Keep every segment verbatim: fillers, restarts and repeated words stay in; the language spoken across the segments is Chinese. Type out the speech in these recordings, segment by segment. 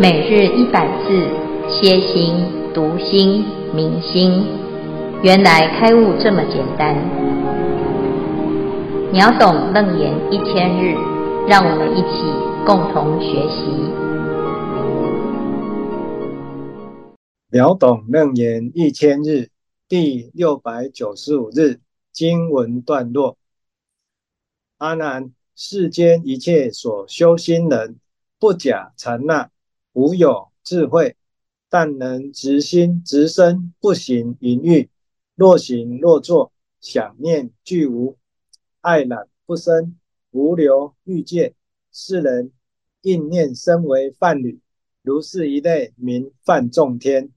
每日一百字，歇心、读心、明心，原来开悟这么简单。秒懂楞严一千日，让我们一起共同学习。 秒懂楞严一千日第六百九十五日经文段落。阿难，世间一切所修心人，不假禅那，无有智慧，但能直心直身，不行淫欲，若行若坐，想念俱无，爱染不生，无留欲界。是人应念身为梵侣，如是一类名梵众天。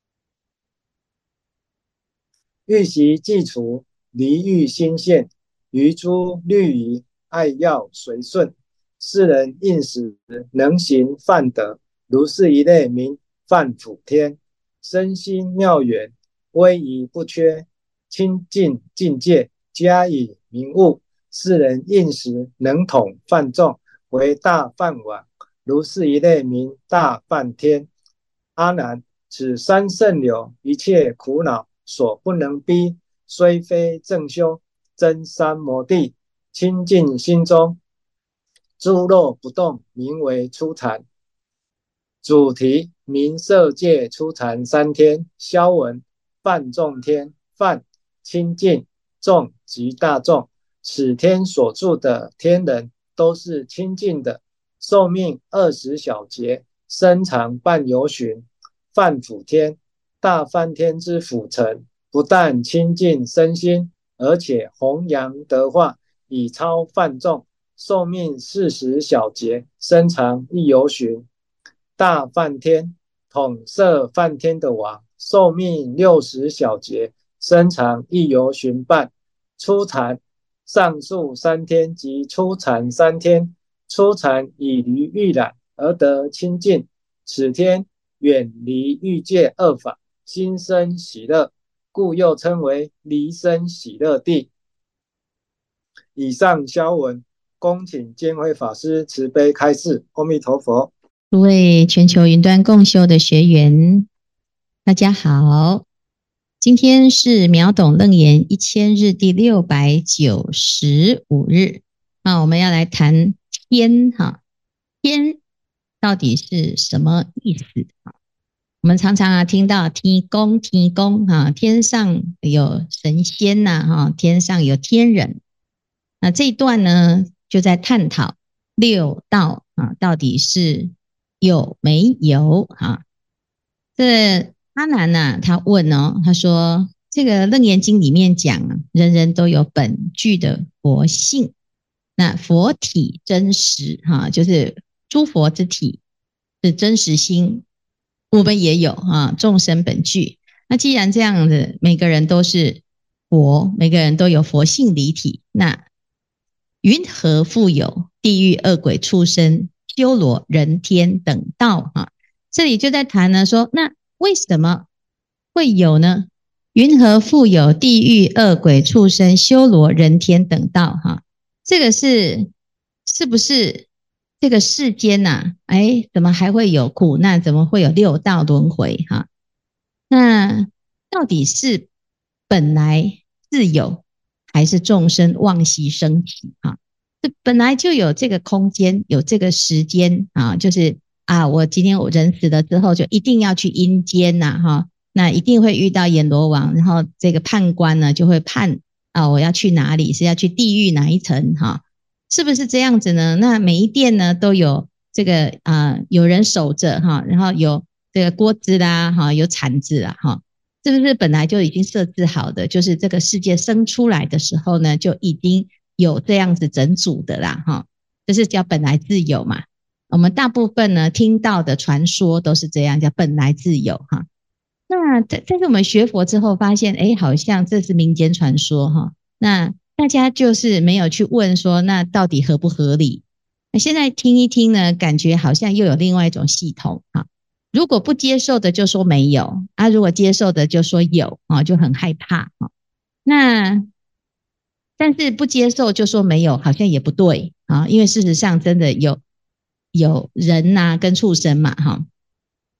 欲习既除，离欲心现，于诸律仪爱要随顺。是人应时能行梵德，如是一类名梵辅天。身心妙远，威仪不缺，清净境界，加以明悟。是人应时能统梵众，为大梵王，如是一类名大梵天。阿难，此三圣流一切苦恼所不能逼，虽非正修，真三摩地，清净心中，诸肉不动，名为初禅。主题：名色界初禅三天。消文：梵众天，梵清净，众即大众。此天所住的天人都是清净的，寿命二十小节，身长半由旬。梵辅天，大梵天之辅臣，不但清净身心，而且弘扬德化，以超梵众，寿命四十小节，身长一由旬。大梵天，统摄梵天的王，寿命六十小节，身长一由旬半。初禅，上述三天即初禅三天。初禅以离欲染而得清净，此天远离欲界二法，心生喜乐，故又称为离生喜乐地。以上消文，恭请监辉法师慈悲开示。阿弥陀佛。 诸位全球云端共修的学员，大家好，今天是秒懂楞严一千日第六百九十五日。那我们要来谈天哈，天到底是什么意思？我们常常啊听到天公天公哈，天上有神仙呐哈，天上有天人。那这一段呢，就在探讨六道啊，到底是有没有哈？这阿难呢，他问哦，他说这个楞严经里面讲，人人都有本具的佛性。那佛体真实哈，就是诸佛之体是真实心，我们也有啊，众生本具。那既然这样子，每个人都是佛，每个人都有佛性离体，那云何复有地狱恶鬼畜生修罗人天等道哈？这里就在谈呢，说那为什么会有呢？云何复有地狱恶鬼畜生修罗人天等道哈？这个是是不是这个世间啊，哎，怎么还会有苦难？怎么会有六道轮回哈？那到底是本来自有，还是众生妄习生起哈？这本来就有这个空间，有这个时间啊，就是啊，我今天我人死了之后，就一定要去阴间呐哈，那一定会遇到阎罗王，然后这个判官呢就会判啊，我要去哪里？是要去地狱哪一层哈？是不是这样子呢？那每一殿呢都有这个啊、呃，有人守着哈，然后有这个锅子啦哈，有铲子啦哈，是不是本来就已经设置好的？就是这个世界生出来的时候呢，就已经有这样子整组的啦哈，这是叫本来自有嘛。我们大部分呢听到的传说都是这样，叫本来自有哈。那但是我们学佛之后发现，哎，好像这是民间传说哈。那大家就是没有去问说，那到底合不合理？那现在听一听呢，感觉好像又有另外一种系统哈。如果不接受的就说没有啊，如果接受的就说有啊，就很害怕哈。那但是不接受就说没有，好像也不对啊，因为事实上真的有有人呐、啊、跟畜生嘛哈。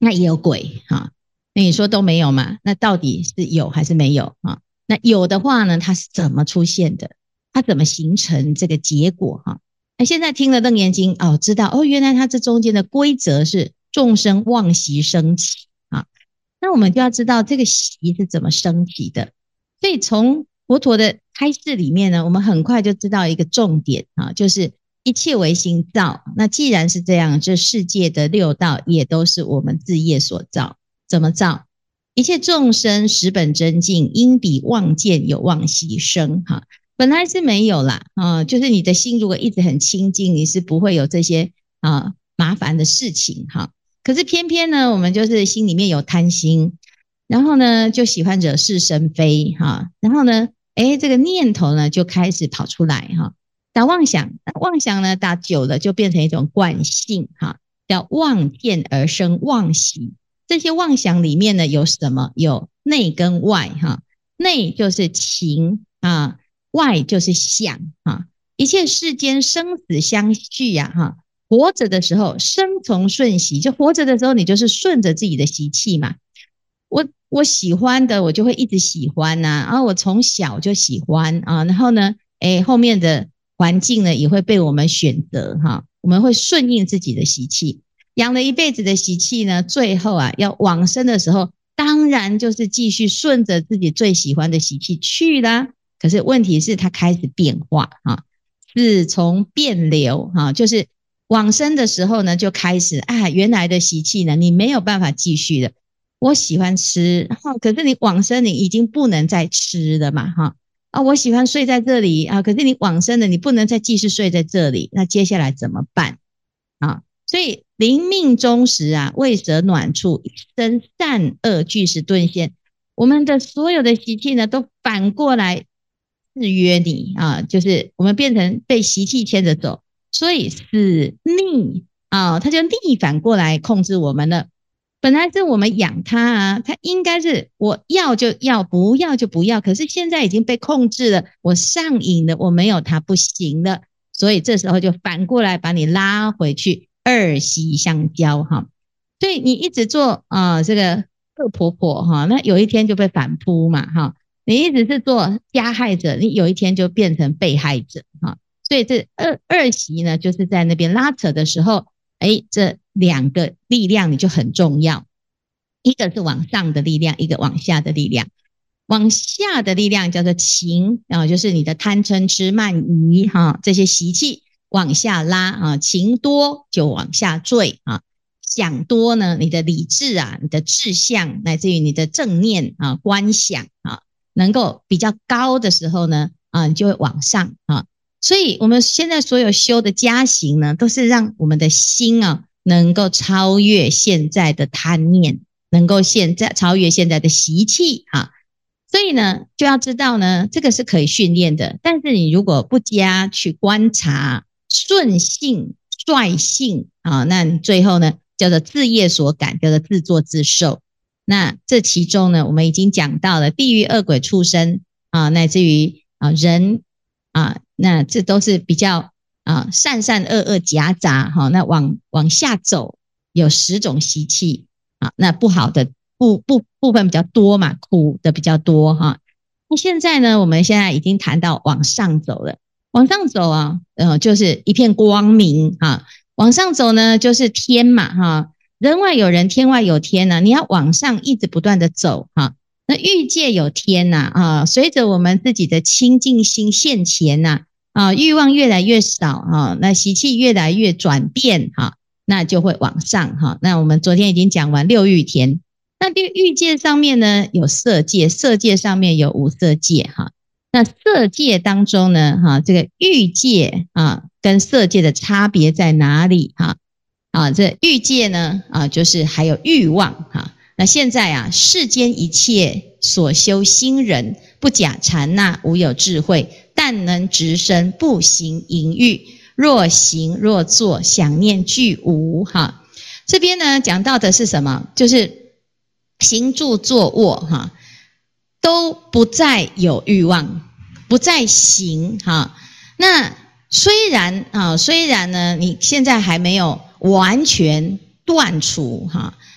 那也有鬼哈。那你说都没有嘛？那到底是有还是没有啊？那有的话呢，它是怎么出现的？它怎么形成这个结果哈？那现在听了楞严经哦，知道哦，原来它这中间的规则是众生妄习生起啊。那我们就要知道这个习是怎么升起的。所以从佛陀的开示里面呢，我们很快就知道一个重点啊，就是一切唯心造。那既然是这样，这世界的六道也都是我们自业所造。怎么造？一切众生实本真净，因彼妄见有妄习生哈。本来是没有啦啊，就是你的心如果一直很清净，你是不会有这些啊麻烦的事情哈。可是偏偏呢，我们就是心里面有贪心，然后呢就喜欢惹是生非哈，然后呢，诶这个念头呢就开始跑出来哈，打妄想，妄想呢打久了就变成一种惯性哈，叫妄见而生妄习。这些妄想里面呢有什么？有内跟外哈，内就是情啊，外就是想啊。一切世间生死相续呀哈，活着的时候生从顺习，就活着的时候你就是顺着自己的习气嘛。我我喜欢的我就会一直喜欢呐、啊，然后我从小就喜欢啊，然后呢，诶后面的环境呢也会被我们选择哈，我们会顺应自己的习气。养了一辈子的习气呢，最后啊要往生的时候，当然就是继续顺着自己最喜欢的习气去啦。可是问题是它开始变化啊，自从变流啊，就是往生的时候呢，就开始啊原来的习气呢，你没有办法继续的。我喜欢吃，哈，可是你往生你已经不能再吃了嘛，哈啊，我喜欢睡在这里啊，可是你往生了，你不能再继续睡在这里，那接下来怎么办啊？所以临命终时啊，未舍暖处，一生善恶俱是顿现。我们的所有的习气呢，都反过来制约你啊，就是我们变成被习气牵着走，所以死逆啊，它就逆反过来控制我们了。本来是我们养它啊，它应该是我要就要，不要就不要，可是现在已经被控制了，我上瘾了，我没有它不行了，所以这时候就反过来把你拉回去。二习相交哈，所以你一直做啊、呃、这个恶婆婆哈，那有一天就被反扑嘛哈。你一直是做加害者，你有一天就变成被害者哈。所以这二二习呢，就是在那边拉扯的时候，哎，这两个力量你就很重要，一个是往上的力量，一个往下的力量。往下的力量叫做情啊，就是你的贪嗔痴慢疑哈这些习气。往下拉啊，情多就往下坠啊，想多呢，你的理智啊，你的志向，乃至于你的正念啊、观想啊，能够比较高的时候呢，啊，你就会往上啊。所以我们现在所有修的加行呢，都是让我们的心啊，能够超越现在的贪念，能够现在超越现在的习气啊。所以呢，就要知道呢，这个是可以训练的，但是你如果不加去观察。顺性率性啊，那最后呢叫做自业所感，叫做自作自受。那这其中呢，我们已经讲到了地狱恶鬼畜生啊，乃至于啊人啊，那这都是比较啊善善恶恶夹杂哈、啊。那往往下走有十种习气啊，那不好的部部部分比较多嘛，苦的比较多哈、啊。那现在呢，我们现在已经谈到往上走了。往上走啊，呃，就是一片光明啊。往上走呢，就是天嘛，哈、啊，人外有人，天外有天呐、啊。你要往上一直不断的走哈、啊。那欲界有天呐、啊，啊，随着我们自己的清净心现前呐、啊，啊，欲望越来越少啊，那习气越来越转变哈、啊，那就会往上哈、啊。那我们昨天已经讲完六欲天，那六欲界上面呢有色界，色界上面有无色界哈。啊那色界当中呢，哈，这个欲界啊，跟色界的差别在哪里？哈，啊，这欲界呢，啊，就是还有欲望哈。那现在啊，世间一切所修心人，不假禅那，无有智慧，但能直身，不行淫欲。若行若坐，想念俱无。哈，这边呢讲到的是什么？就是行住坐卧哈。都不再有欲望，不再行哈。那虽然啊，虽然呢，你现在还没有完全断除哈，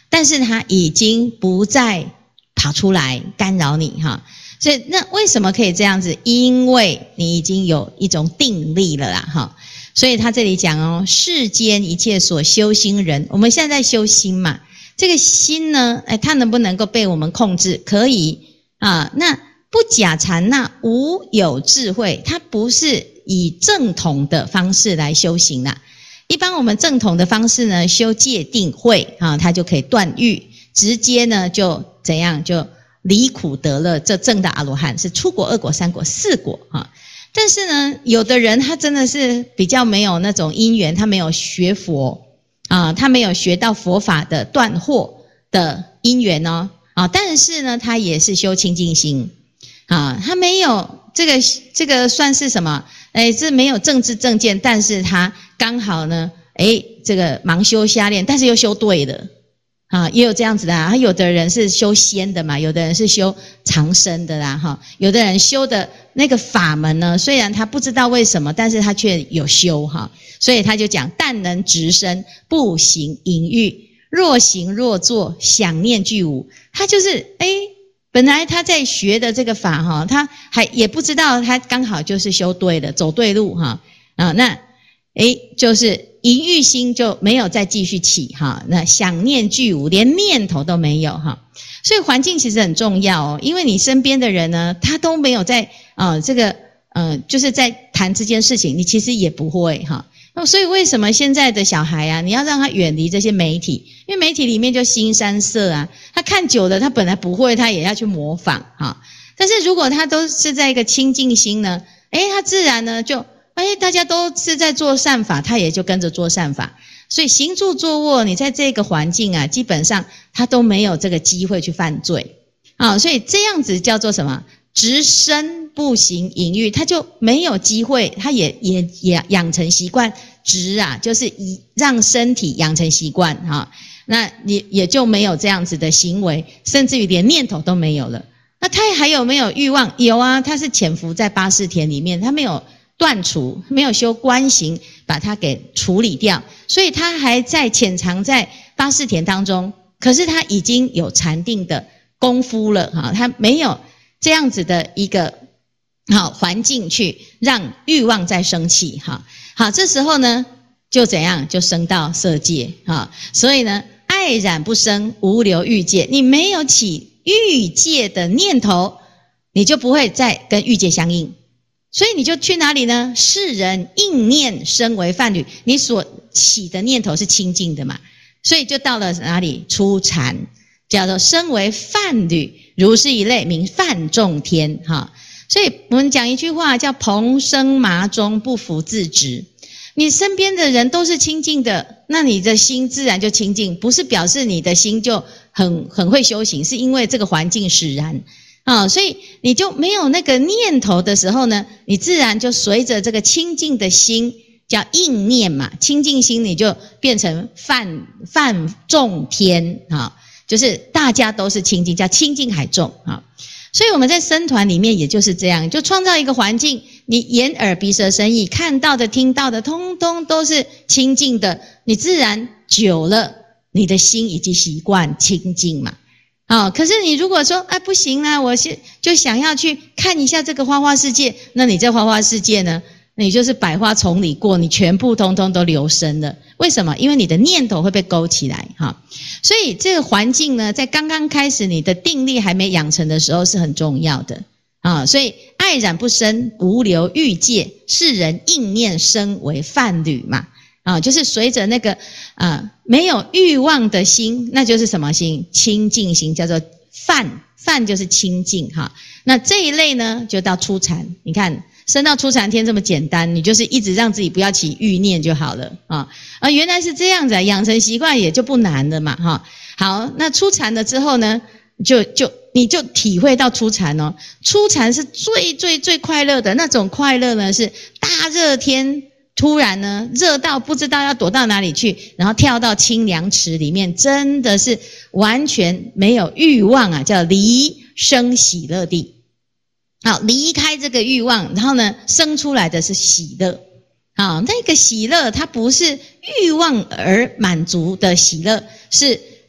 但是它已经不再跑出来干扰你哈。所以那为什么可以这样子？因为你已经有一种定力了啦哈。所以他这里讲哦，世间一切所修心人，我们现在在修心嘛，这个心呢，哎，它能不能够被我们控制？可以啊。那不假禅那无有智慧，它不是以正统的方式来修行啦。一般我们正统的方式呢，修戒定慧啊，它就可以断欲，直接呢就怎样就离苦得乐，这证到阿罗汉，是出国、二果、三果、四果啊。但是呢，有的人他真的是比较没有那种因缘，他没有学佛啊，他没有学到佛法的断惑的因缘哦啊，但是呢，他也是修清净心啊，他没有这个这个算是什么？哎，这没有政治正见，但是他刚好呢，哎，这个盲修瞎练，但是又修对了。啊，也有这样子的啊，有的人是修仙的嘛，有的人是修长生的啦，哈，有的人修的那个法门呢，虽然他不知道为什么，但是他却有修哈，所以他就讲，但能直身，不行淫欲，若行若坐，想念俱无。他就是哎，本来他在学的这个法哈，他还也不知道他刚好就是修对了，走对路哈啊，那哎就是淫欲心就没有再继续起哈，那想念俱无，连念头都没有哈。所以环境其实很重要哦，因为你身边的人呢，他都没有在呃这个呃就是在谈这件事情，你其实也不会哈。那所以为什么现在的小孩啊，你要让他远离这些媒体，因为媒体里面就腥膻色啊，他看久了，他本来不会，他也要去模仿哈。但是如果他都是在一个清净心呢，诶他自然呢就哎，大家都是在做善法，他也就跟着做善法。所以行住坐卧，你在这个环境啊，基本上他都没有这个机会去犯罪啊。所以这样子叫做什么？直身不行淫欲，他就没有机会，他也也也养成习惯直啊，就是以让身体养成习惯啊。那你也就没有这样子的行为，甚至于连念头都没有了。那他还有没有欲望？有啊，他是潜伏在八识田里面，他没有断除，没有修观行，把它给处理掉，所以他还在潜藏在八识田当中。可是他已经有禅定的功夫了哈，他没有这样子的一个好环境去让欲望再生起哈。好，这时候呢，就怎样就升到色界哈。所以呢，爱染不生，无留欲界，你没有起欲界的念头，你就不会再跟欲界相应。所以你就去哪里呢？世人应念生为梵侣，你所起的念头是清净的嘛，所以就到了哪里？初禅，叫做生为梵侣，如是一类名梵众天哈。所以我们讲一句话叫蓬生麻中，不服自直。你身边的人都是清净的，那你的心自然就清净，不是表示你的心就很很会修行，是因为这个环境使然啊，所以你就没有那个念头的时候呢，你自然就随着这个清净的心叫应念嘛，清净心你就变成梵梵众天啊，就是大家都是清净，叫清净海众啊。所以我们在僧团里面也就是这样，就创造一个环境，你眼耳鼻舌身意看到的听到的通通都是清净的，你自然久了你的心已经习惯清净嘛。哦，可是你如果说哎不行啦，我是就想要去看一下这个花花世界，那你在花花世界呢，你就是百花丛里过，你全部通通都流身了。为什么？因为你的念头会被勾起来哈。所以这个环境呢，在刚刚开始你的定力还没养成的时候是很重要的啊。所以爱染不生，无留欲界，世人应念生为梵侣嘛。啊，就是随着那个啊没有欲望的心，那就是什么心？清净心，叫做梵，梵就是清净哈。那这一类呢，就到初禅。你看升到初禅天这么简单，你就是一直让自己不要起欲念就好了啊。啊，原来是这样子啊，养成习惯也就不难了嘛哈。好，那初禅了之后呢，就就你就体会到初禅哦。初禅是最最最快乐的那种快乐呢，是大热天。突然呢，热到不知道要躲到哪里去，然后跳到清凉池里面，真的是完全没有欲望啊，叫离生喜乐地。好，离开这个欲望，然后呢，生出来的是喜乐。好，那个喜乐它不是欲望而满足的喜乐，是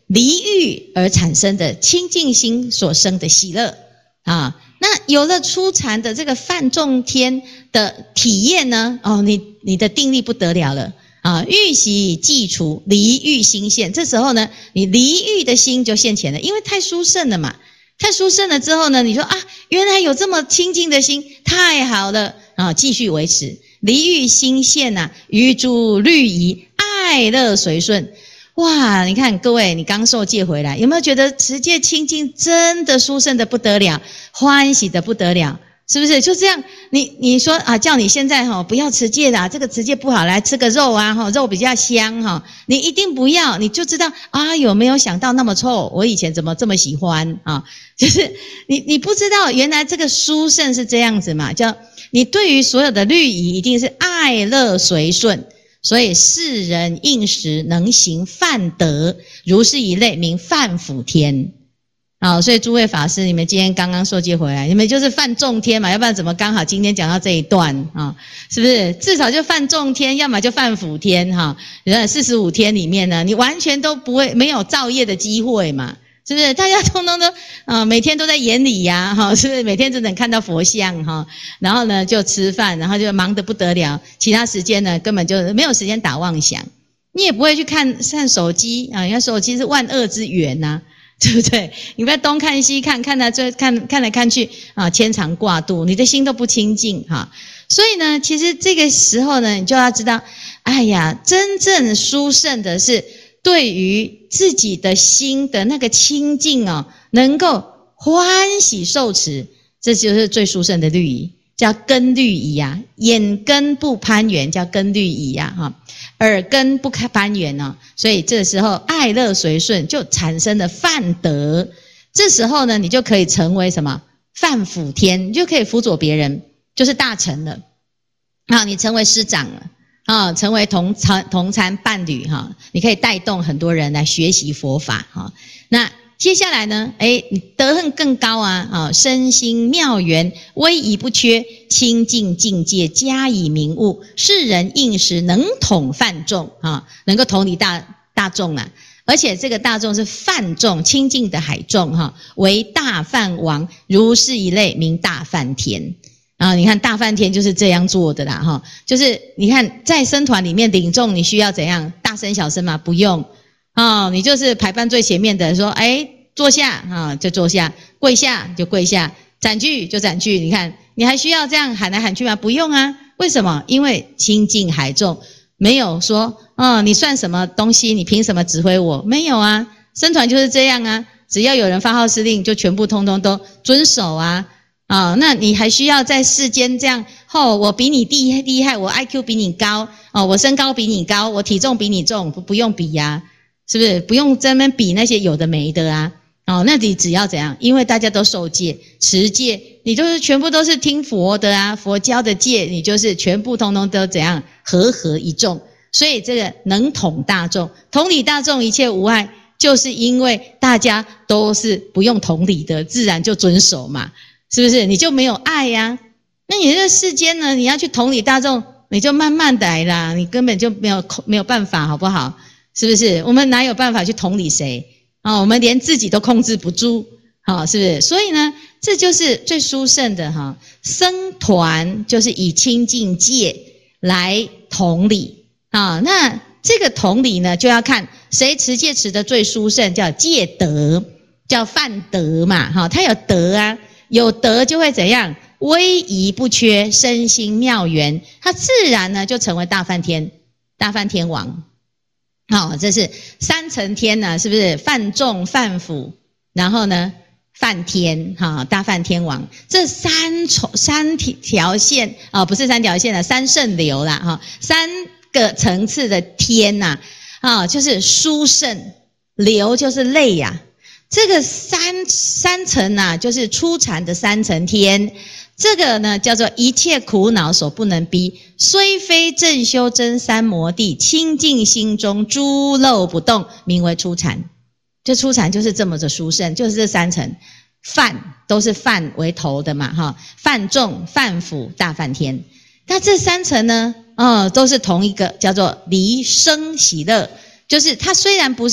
离欲而产生的清净心所生的喜乐啊。那有了初禅的这个梵众天的体验呢，哦，你你的定力不得了了啊！欲习既除，离欲心现。这时候呢，你离欲的心就现前了，因为太殊胜了嘛。太殊胜了之后呢，你说啊，原来有这么清净的心，太好了啊！继续维持离欲心现啊，于诸律仪，爱乐随顺。哇，你看各位，你刚受戒回来，有没有觉得持戒清净真的殊胜的不得了，欢喜的不得了？是不是？就这样，你你说啊，叫你现在哈、哦、不要持戒啦，这个持戒不好，来吃个肉啊哈，肉比较香哈，你一定不要，你就知道啊，有没有想到那么臭？我以前怎么这么喜欢啊？就是你你不知道，原来这个殊胜是这样子嘛，叫你对于所有的律仪一定是爱乐随顺。所以世人应时能行梵德，如是一类名梵辅天。好，所以诸位法师，你们今天刚刚受戒回来，你们就是梵众天嘛，要不然怎么刚好今天讲到这一段啊？是不是？至少就梵众天，要么就梵辅天哈。四十五天里面呢，你完全都不会没有造业的机会嘛。是不是？大家通通都啊、呃，每天都在眼里呀，哈，是不是？每天只能看到佛像哈，然后呢就吃饭，然后就忙得不得了，其他时间呢根本就没有时间打妄想，你也不会去看看手机啊，因为手机是万恶之源呐、啊，对不对？你不要东看西看，看来这看看来看去啊，牵肠挂肚，你的心都不清净哈。所以呢，其实这个时候呢，你就要知道，哎呀，真正殊胜的是。对于自己的心的那个清净哦，能够欢喜受持，这就是最殊胜的律仪，叫根律仪啊。眼根不攀缘，叫根律仪啊，哈。耳根不攀缘哦，所以这时候爱乐随顺就产生了梵德。这时候呢，你就可以成为什么梵辅天，你就可以辅佐别人，就是大成了。啊，你成为师长了。啊，成为同参同参伴侣哈，你可以带动很多人来学习佛法哈。那接下来呢，诶，你德行更高啊，啊，身心妙圆，威仪不缺，清净境界加以明悟，世人应时能统梵众啊，能够统理大大众啊。而且这个大众是梵众，清净的海众哈，为大梵王，如是一类名大梵天。啊，你看大梵天就是这样做的啦，哈，就是你看在僧团里面领众，你需要怎样大声小声吗？不用，啊，你就是排班最前面的，说，哎，坐下啊，就坐下，跪下就跪下，斩具就斩具，你看你还需要这样喊来喊去吗？不用啊，为什么？因为清净海众，没有说，啊，你算什么东西？你凭什么指挥我？没有啊，僧团就是这样啊，只要有人发号施令，就全部通通都遵守啊。啊、哦，那你还需要在世间这样？哦，我比你厉厉害，我 I Q 比你高，哦，我身高比你高，我体重比你重，不不用比呀、啊，是不是？不用专门比那些有的没的啊。哦，那你只要怎样？因为大家都受戒、持戒，你就是全部都是听佛的啊，佛教的戒，你就是全部通通都怎样和合一众。所以这个能统大众，统理大众一切无碍，就是因为大家都是不用统理的，自然就遵守嘛。是不是？你就没有爱呀、啊？那你这世间呢？你要去统理大众，你就慢慢来啦，你根本就没有没有办法，好不好？是不是？我们哪有办法去统理谁啊、哦？我们连自己都控制不住，好、哦，是不是？所以呢，这就是最殊胜的哈。僧团就是以清净戒来统理啊、哦。那这个统理呢，就要看谁持戒持的最殊胜，叫戒德，叫梵德嘛，哈、哦，他有德啊。有德就会怎样？威仪不缺，身心妙圆，他自然呢就成为大梵天、大梵天王。好、哦，这是三层天呢，是不是？梵众、梵辅，然后呢梵天，哈、哦，大梵天王，这三重三条线啊、哦，不是三条线了，三圣流啦，哈、哦，三个层次的天呐，啊、哦，就是殊胜，流就是类呀、啊。这个三三层啊，就是初禅的三层天，这个呢叫做一切苦恼所不能逼，虽非正修真三摩地，清净心中诸漏不动，名为初禅。这初禅就是这么的殊胜，就是这三层，梵都是梵为头的嘛，哈，梵众、梵辅、大梵天。那这三层呢，哦，都是同一个，叫做离生喜乐。就是它虽然不是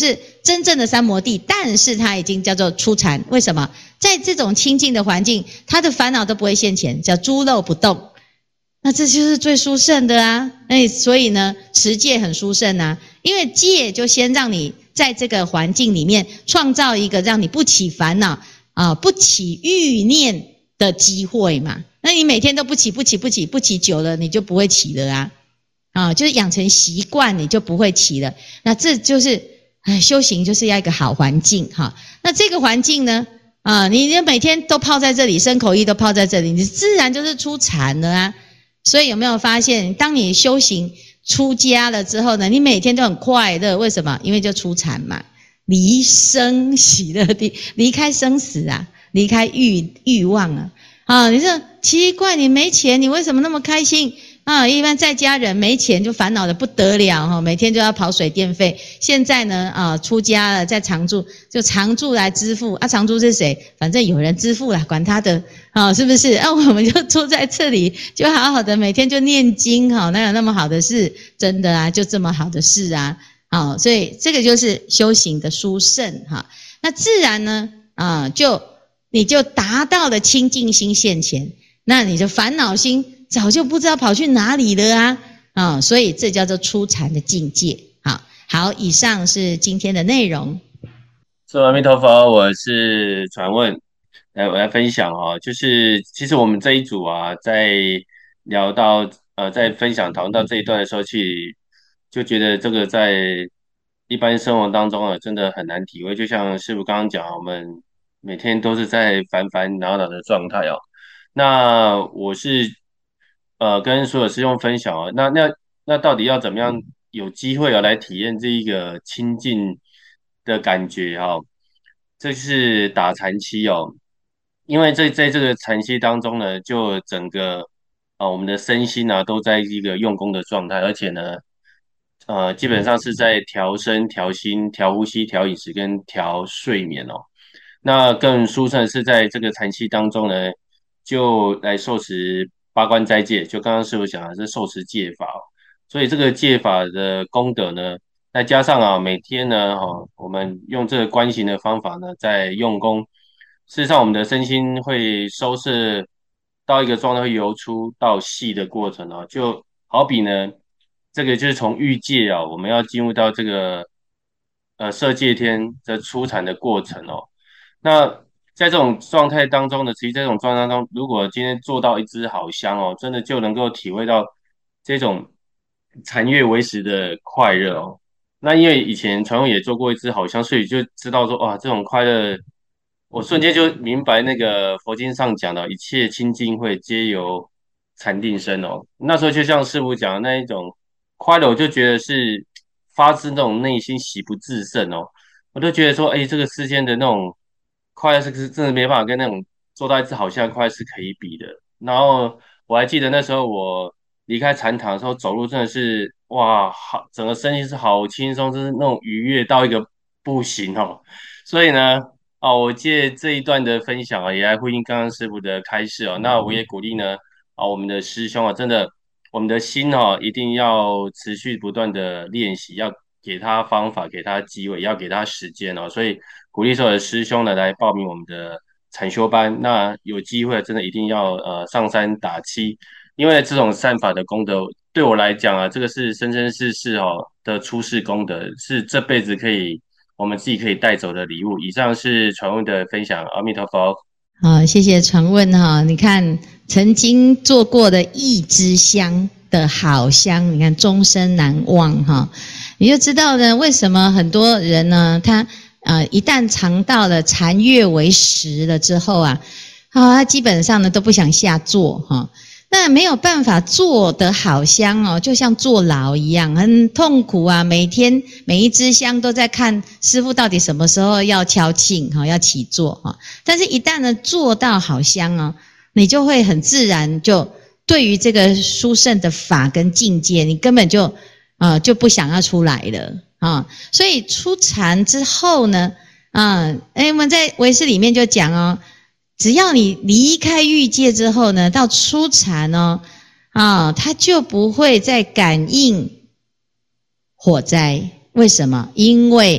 真正的三摩地，但是他已经叫做初禅。为什么？在这种清净的环境，他的烦恼都不会现前，叫诸漏不动。那这就是最殊胜的啊！哎，所以呢，持戒很殊胜啊，因为戒就先让你在这个环境里面创造一个让你不起烦恼啊、不起欲念的机会嘛。那你每天都不起不起不起不起久了，你就不会起了啊！啊，就是养成习惯，你就不会起了。那这就是哎，修行就是要一个好环境哈。那这个环境呢，啊，你每天都泡在这里，身口意都泡在这里，你自然就是出禅了啊。所以有没有发现，当你修行出家了之后呢，你每天都很快乐？为什么？因为就出禅嘛，离生喜乐地，离开生死啊，离开欲欲望啊。啊，你说奇怪，你没钱，你为什么那么开心？啊，一般在家人没钱就烦恼的不得了哈，每天就要跑水电费。现在呢，啊，出家了，在常住就常住来支付啊，常住是谁？反正有人支付啦，管他的啊，是不是？啊，我们就住在这里，就好好的每天就念经哈，哪有那么好的事？真的啊，就这么好的事啊，啊，所以这个就是修行的殊胜哈。那自然呢，啊，就你就达到了清净心现前，那你就烦恼心早就不知道跑去哪里了啊！啊、哦，所以这叫做初禅的境界。好，好，以上是今天的内容。 是阿弥陀佛，我是传问，来我来分享哦，就是其实我们这一组啊，在聊到呃，在分享讨论到这一段的时候，去就觉得这个在一般生活当中啊，真的很难体会。就像师父刚刚讲，我们每天都是在烦烦恼恼的状态哦。那我是呃跟所有师兄分享哦，那那那到底要怎么样有机会啊来体验这一个清净的感觉哦？这是打禅期哦，因为在在这个禅期当中呢，就整个啊、呃我们的身心啊都在一个用功的状态，而且呢，呃基本上是在调身、调心、调呼吸、调饮食跟调睡眠哦。那更殊胜的是在这个禅期当中呢，就来受持八关斋戒，就刚刚师傅讲的是受持戒法哦，所以这个戒法的功德呢。再加上啊，每天呢，哈，我们用这个观行的方法呢，在用功，事实上，我们的身心会收摄到一个状态，会由粗到细的过程哦。就好比呢，这个就是从欲界啊，我们要进入到这个呃色界天的出产的过程哦。那在这种状态当中呢，其实这种状态当中，如果今天做到一支好香哦，真的就能够体会到这种禅悦为食的快乐哦。那因为以前传统也做过一支好香，所以就知道说哇，这种快乐，我瞬间就明白那个佛经上讲的一切清净会皆由禅定生哦。那时候就像师父讲的那一种快乐，我就觉得是发自那种内心喜不自胜哦。我就觉得说，哎，这个世间的那种快乐是是真的没办法跟那种做到一支好香的快乐是可以比的。然后我还记得那时候我离开禅堂的时候，走路真的是哇，好，整个身心是好轻松，就是那种愉悦到一个不行哦。所以呢，哦，我借这一段的分享啊，也来呼应刚刚师傅的开示哦。那我也鼓励呢，啊，我们的师兄啊，真的，我们的心哦，一定要持续不断的练习，要给他方法，给他机会，要给他时间哦。所以鼓励所有的师兄呢，来报名我们的禅修班。那有机会真的一定要呃上山打七。因为这种善法的功德，对我来讲啊，这个是生生世世哦的出世功德，是这辈子可以我们自己可以带走的礼物。以上是传闻的分享，阿弥陀佛。 好，谢谢传问哈。你看曾经做过的一支香的好香，你看终身难忘哈。你就知道呢，为什么很多人呢，他呃一旦尝到了禅悦为食了之后啊，啊他基本上呢都不想下座哈。那没有办法做得好香哦，就像坐牢一样，很痛苦啊！每天每一支香都在看师父到底什么时候要敲磬哈，要起坐哈。但是，一旦呢做到好香哦，你就会很自然就对于这个殊胜的法跟境界，你根本就呃就不想要出来了啊。所以出禅之后呢，啊，哎，我们在唯识里面就讲哦。只要你离开欲界之后呢，到初禅哦，啊，它就不会再感应火灾。为什么？因为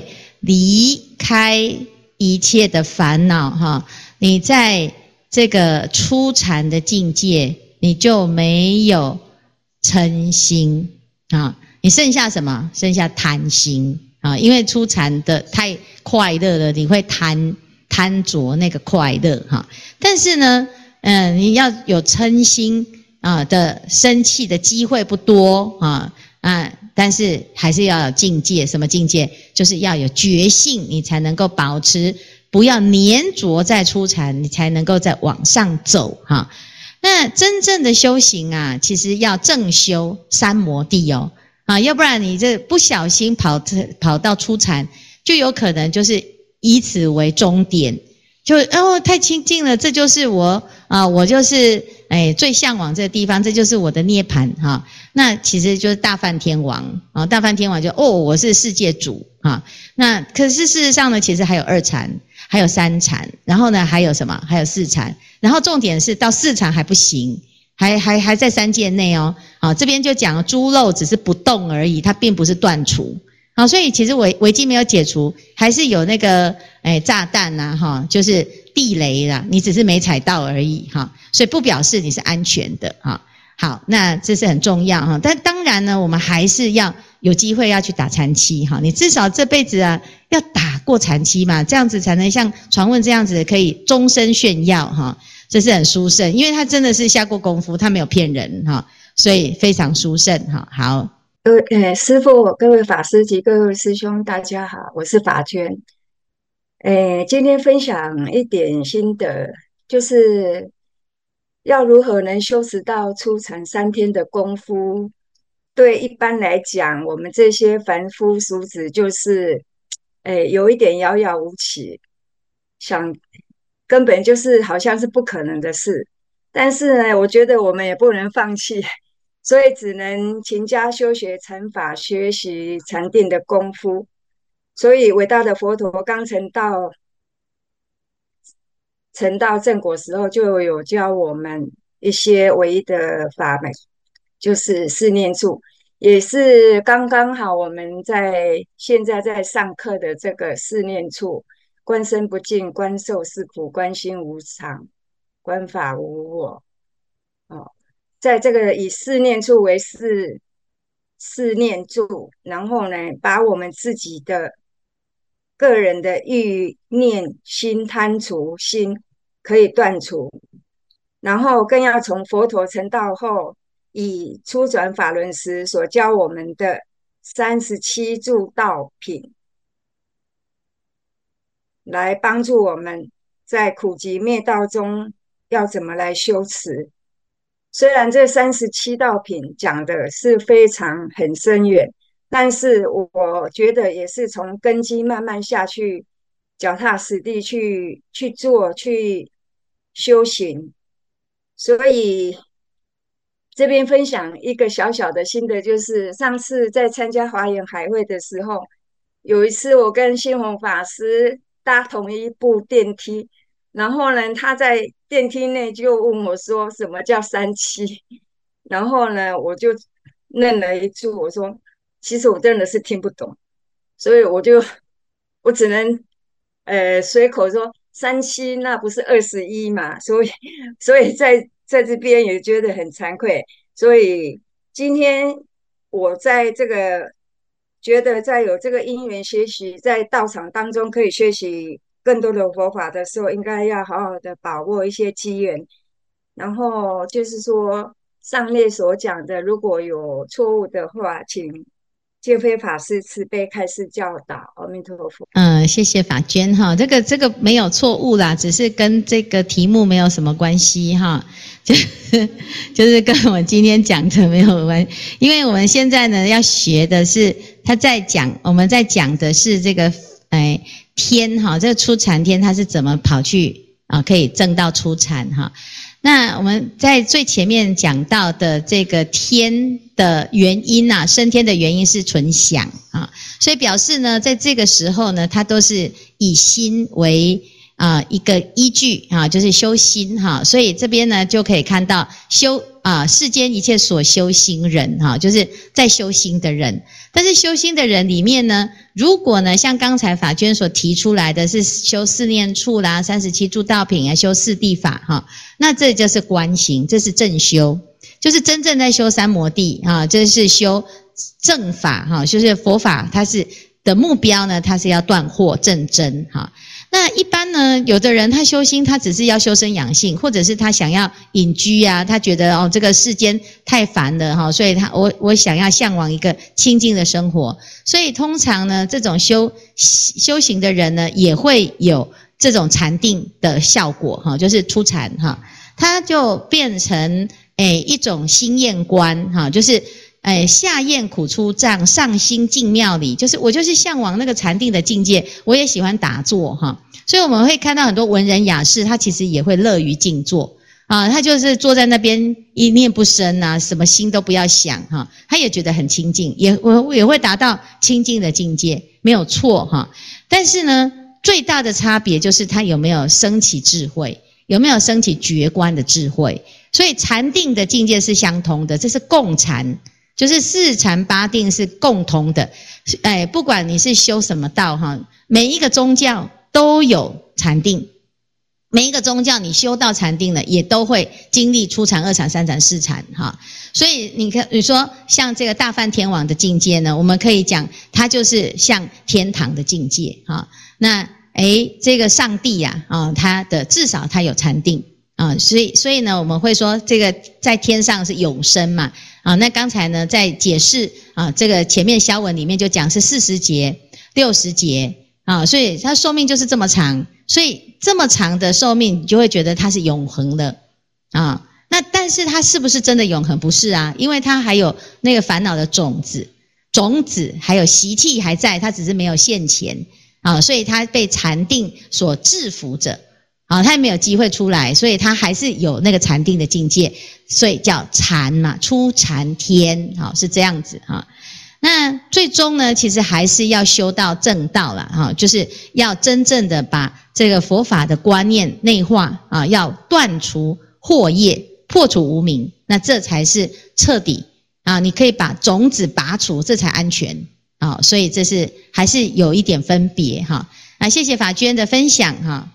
离开一切的烦恼哈，你在这个初禅的境界，你就没有嗔心啊，你剩下什么？剩下贪心啊，因为初禅的太快乐了，你会贪贪着那个快乐哈。但是呢，嗯，你要有嗔心啊的生气的机会不多啊啊，但是还是要有境界。什么境界？就是要有觉性，你才能够保持，不要黏着在初禅，你才能够再往上走哈。那真正的修行啊，其实要正修三摩地哦啊，要不然你这不小心跑跑到初禅，就有可能就是以此为终点。就哦，太清净了，这就是我啊，我就是哎最向往这个地方，这就是我的涅槃哈、啊。那其实就是大梵天王啊，大梵天王就哦，我是世界主啊。那可是事实上呢，其实还有二禅，还有三禅，然后呢还有什么？还有四禅。然后重点是到四禅还不行，还还还在三界内哦。啊，这边就讲猪肉只是不动而已，它并不是断除。好，所以其实危危机没有解除，还是有那个诶炸弹呐、啊，哈，就是地雷啦，你只是没踩到而已哈，所以不表示你是安全的哈。好，那这是很重要哈。但当然呢，我们还是要有机会要去打禅期哈，你至少这辈子啊要打过禅期嘛，这样子才能像传问这样子可以终身炫耀哈，这是很殊胜，因为他真的是下过功夫，他没有骗人哈，所以非常殊胜哈。好。 各位呃，师父、各位法师及各位师兄，大家好，我是法娟。呃，今天分享一点心得，就是要如何能修持到初禅三天的功夫。对一般来讲，我们这些凡夫俗子，就是呃有一点遥遥无期，想根本就是好像是不可能的事。但是呢，我觉得我们也不能放弃。所以只能勤加修学禅法，学习禅定的功夫。所以伟大的佛陀刚成道成道正果时候，就有教我们一些唯一的法门，就是四念处，也是刚刚好我们在现在在上课的这个四念处：观身不净，观受是苦，观心无常，观法无我。哦。在这个以四念处为四四念住，然后呢，把我们自己的个人的欲念心贪除心可以断除，然后更要从佛陀成道后，以初转法轮时所教我们的三十七助道品，来帮助我们在苦集灭道中要怎么来修持。虽然这三十七道品讲的是非常很深远，但是我觉得也是从根基慢慢下去，脚踏实地去去做，去修行。所以这边分享一个小小的心得，就是上次在参加华严海会的时候，有一次我跟心宏法师搭同一部电梯，然后呢，他在电梯内就问我说什么叫三七，然后呢，我就愣了一住，我说其实我真的是听不懂，所以我就我只能呃随口说三七那不是二十一嘛，所以所以在在这边也觉得很惭愧，所以今天我在这个觉得在有这个因缘学习，在道场当中可以学习更多的佛法的时候，应该要好好的把握一些机缘。然后就是说上列所讲的，如果有错误的话，请建飞法师慈悲开示教导。阿弥陀佛。 嗯，谢谢法娟哈，这个这个没有错误啦，只是跟这个题目没有什么关系哈，就是就是跟我今天讲的没有关，因为我们现在呢要学的是他在讲，我们在讲的是这个哎天哈，这个初禅天他是怎么跑去啊可以证到初禅哈。那我们在最前面讲到的这个天的原因啊，升天的原因是纯想啊，所以表示呢，在这个时候呢，它都是以心为啊、呃、一个依据啊，就是修心哈。所以这边呢就可以看到修啊世间一切所修心人哈，就是在修心的人。但是修心的人里面呢，如果呢像刚才法娟所提出来的是修四念处啦、三十七诸道品啊、修四谛法哈，那这就是观行，这是正修，就是真正在修三摩地啊，这是修正法哈，就是佛法它是的目标呢，它是要断惑正真哈。那一般呢，有的人他修心，他只是要修身养性，或者是他想要隐居啊，他觉得哦这个世间太烦了哈，所以他我我想要向往一个清净的生活，所以通常呢，这种修修行的人呢，也会有这种禅定的效果哈，就是出禅哈，他就变成诶一种心验观哈，就是哎，下验苦出障，上心进妙理，就是我就是向往那个禅定的境界，我也喜欢打坐哈，所以我们会看到很多文人雅士，他其实也会乐于静坐啊，他就是坐在那边一念不生啊，什么心都不要想哈，他也觉得很清净，也我也会达到清净的境界，没有错哈。但是呢，最大的差别就是他有没有升起智慧，有没有升起觉观的智慧，所以禅定的境界是相同的，这是共禅。就是四禅八定是共同的，哎，不管你是修什么道哈，每一个宗教都有禅定，每一个宗教你修到禅定了，也都会经历初禅、二禅、三禅、四禅哈。所以你看，你说像这个大梵天王的境界呢，我们可以讲它就是像天堂的境界哈。那诶，这个上帝呀啊，他的至少他有禅定啊，所以所以呢，我们会说这个在天上是永生嘛。啊，那刚才呢，在解释啊，这个前面消文里面就讲是四十节、六十节啊，所以它寿命就是这么长，所以这么长的寿命，你就会觉得它是永恒的啊。那但是它是不是真的永恒？不是啊，因为它还有那个烦恼的种子，种子还有习气还在，它只是没有现前啊，所以它被禅定所制服着。啊，他也没有机会出来，所以他还是有那个禅定的境界，所以叫禅嘛，出禅天，好，是这样子哈。那最终呢，其实还是要修到正道啦，哈，就是要真正的把这个佛法的观念内化啊，要断除惑业，破除无明，那这才是彻底啊，你可以把种子拔除，这才安全啊，所以这是还是有一点分别哈。啊，谢谢法娟的分享哈。